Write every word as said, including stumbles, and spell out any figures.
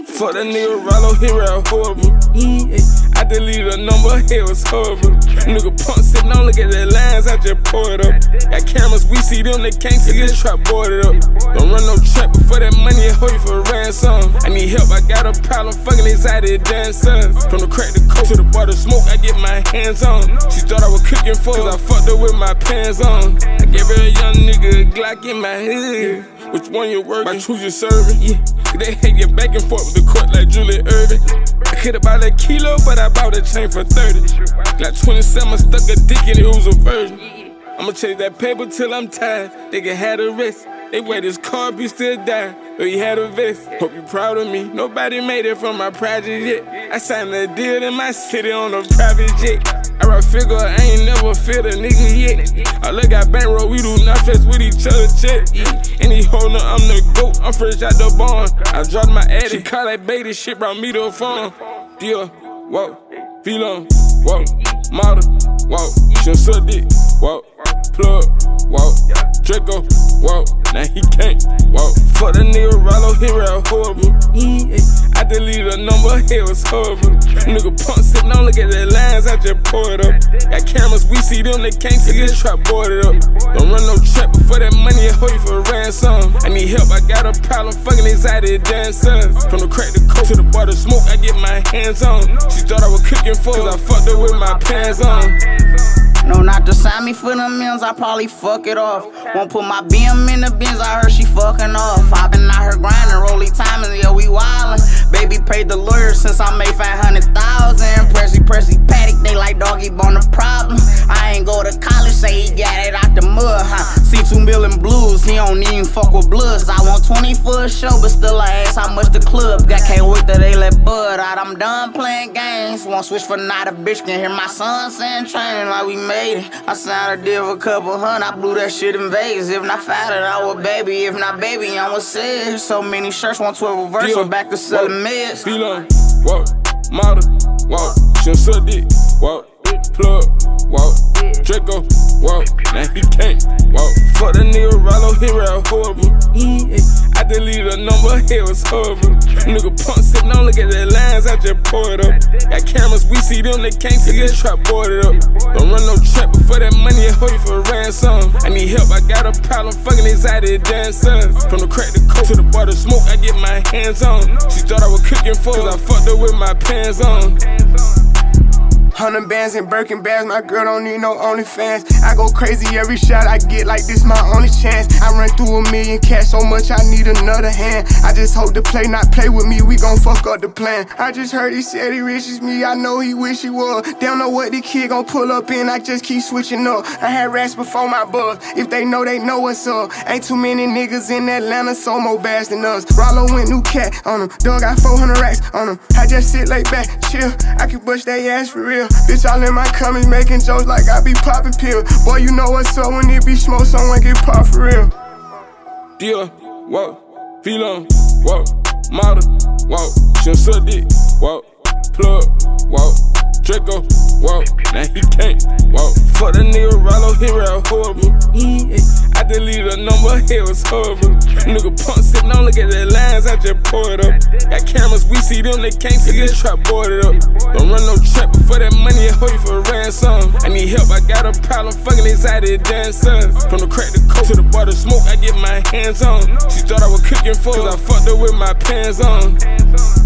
Fuck that nigga Rollo, he real horrible. I deleted a number, it was horrible. Nigga punk sitting on, look at the lines, I just pour it up. Got cameras, we see them, they can't see this trap boarded up. Don't run no trap before that money, I hold you for ransom. I need help, I got a problem, fucking excited dancers. From the crack to coke to the bar to smoke, I get my hands on. She thought I was cooking for her, I fucked her with my pants on. I gave her a young nigga a Glock in my head. Which one you working? My truth you serving? Yeah. They hate get back and forth with the court like Julie Irving. I could've bought a kilo, but I bought a chain for thirty. Got twenty-seven, stuck a dick in it, it was a virgin. I'ma chase that paper till I'm tired. They can have the rest. They wear this car, be still die. Though he had a vest. Hope you proud of me. Nobody made it from my project yet. I signed a deal in my city on a private jet. I rock figure, I ain't never feel a nigga yet. I look at bankroll, we do not flex with each other, check. And he holdin', I'm the GOAT, I'm fresh out the barn. I dropped my addy, she call that baby, shit brought me to a farm. Deal, whoa, feel on, whoa, model, whoa, she suck dick, whoa, plug, whoa, Draco, whoa, now he can't, whoa. Fuck that nigga Rollo, he real horrible. I deleted a number, it was horrible. Nigga punk sitting on, look at the lines, I just pour it up. Got cameras, we see them, they can't see this trap boarded up. Don't run no trap before that money, I hold you for ransom. I need help, I got a problem, fucking excited dancers. From the crack to coke to the bar to smoke, I get my hands on. She thought I was cooking for her, I fucked her with my pants on. No, not to sign me for the M's, I probably fuck it off. Won't put my B M in the bins, I heard she fucking off. I been out here grinding, rolling timing, yeah, we wildin'. Baby paid the lawyer since I made five hundred thousand. Pressy, pressy, paddock, they like doggy bone the problem. I ain't go to college, say he got it out the mud, huh? See two million blues, he don't even fuck with bloods. I want twenty for a show, but still I ask how much the club got. Can't wait till they let Bud out, I'm done playing games. Won't switch for night, a bitch can hear my son saying training like we made. I signed a deal for a couple hundred, I blew that shit in Vegas. If not fatter, I was baby. If not baby, I was sad. So many shirts, one twelve reverse, so back to selling meds. Feel on, whoa, model, whoa, she suck dick, whoa, plug, whoa, Draco, whoa, now he can't, whoa. Fuck that nigga Rollo, he real horrible. I deleted a number, it was horrible. Nigga punk sitting on, look at the lines, I just pour it up. Got cameras, we see them, they can't see this trap boarded up. Don't run no trap before that money, I hold you for ransom. I need help, I got a problem, fucking excited dancers. From the crack to coke to the bar to smoke, I get my hands on. She thought I was cooking for her, I fucked her with my pants on. Hundred bands and Birkin bags, my girl don't need no OnlyFans. I go crazy every shot I get, like this my only chance. I run through a million cash so much I need another hand. I just hope to play, not play with me, we gon' fuck up the plan. I just heard he said he rich as me, I know he wish he was. They don't know what the kid gon' pull up in, I just keep switching up. I had rats before my buzz, if they know, they know what's up. Ain't too many niggas in Atlanta, so more bass than us. Rollo went new cat on him, dog got four hundred racks on him. I just sit laid back, chill, I can bust they ass for real. Bitch, all in my comments making jokes like I be popping pills. Boy, you know what's up when it be smoke, someone get popped for real. Deal, whoa, feel on, whoa, model, whoa, she suck dick, whoa, plug, whoa, Draco, whoa, now he can't, whoa. Fuck that nigga Rollo, he real horrible. I deleted a number, it was horrible. Nigga punk sitting on, look at the lines, I just pour it up. Got cameras, we see them, they can't see this trap boarded up. Don't run no trap before that money, I hold you for ransom. I need help, I got a problem, fucking excited dancers. From the crack to coke to the bar to smoke, I get my hands on. She thought I was cooking for her, I fucked her with my pants on.